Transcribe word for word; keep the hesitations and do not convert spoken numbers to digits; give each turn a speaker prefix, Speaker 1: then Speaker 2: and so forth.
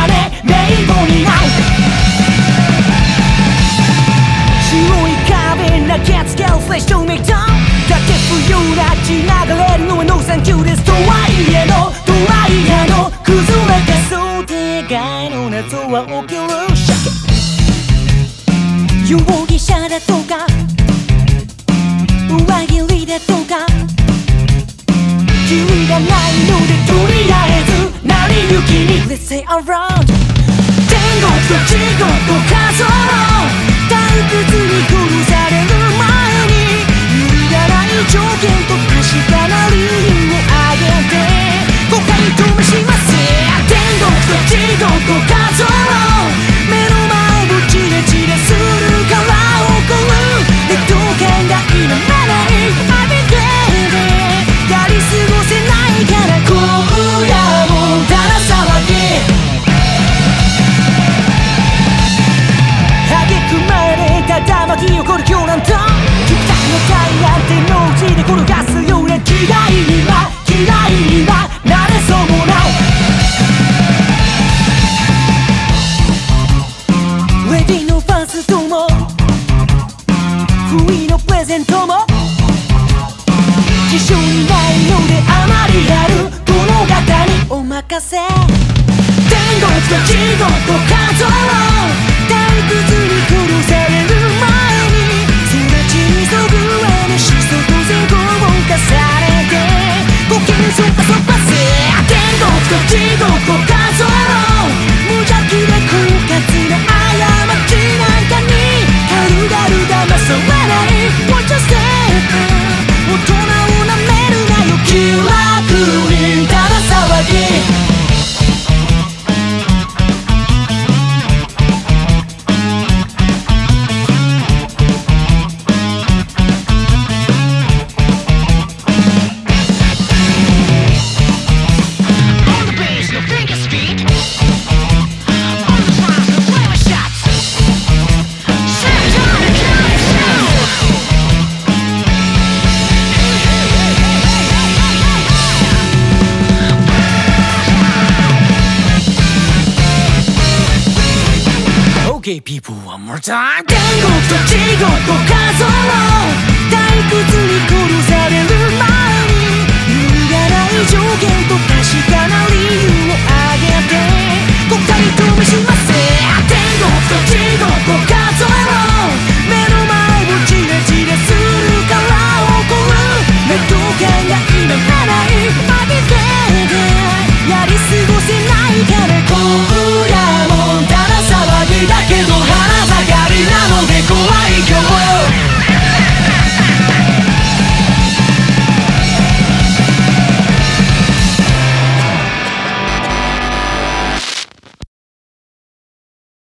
Speaker 1: ね名簿にない白い壁投げつけるフレッシュメイトだけ不要な血流れるのはノーサンキューですとはいえのドライヤーの崩れた想定外の謎は起きる容疑者だとか裏切りだとかキリがないのでとりあえず成り行きに Let's say around 天国と地獄を数えろ退屈に殺される前に揺るがない条件と確かな理由をあげて誤解とめします天国と地獄を数えろ目の前をチレチレするから起こる劣等感が否めないアビゲーでやり過ごせないから今夜もただ騒ぎ挙句までただ巻き起こる狂乱と極端のタイヤってのうちで転がすような嫌いには嫌いにはなれそうもないウェディのファーストも不意のプレゼントも辞書にないのであまりある物語にお任せ天国と地獄を数えろ退屈に殺される前に育ちにそぐわぬしそと善行を重ねてご機嫌そっぱそっぱせ天国と地獄を数えろ無邪気で狡猾な過ちなんかに軽々騙されない Watch your step 大人をなめるなよ気楽にただ騒ぎOkay, people, one more time 天国と地獄を数えろ退屈に殺される前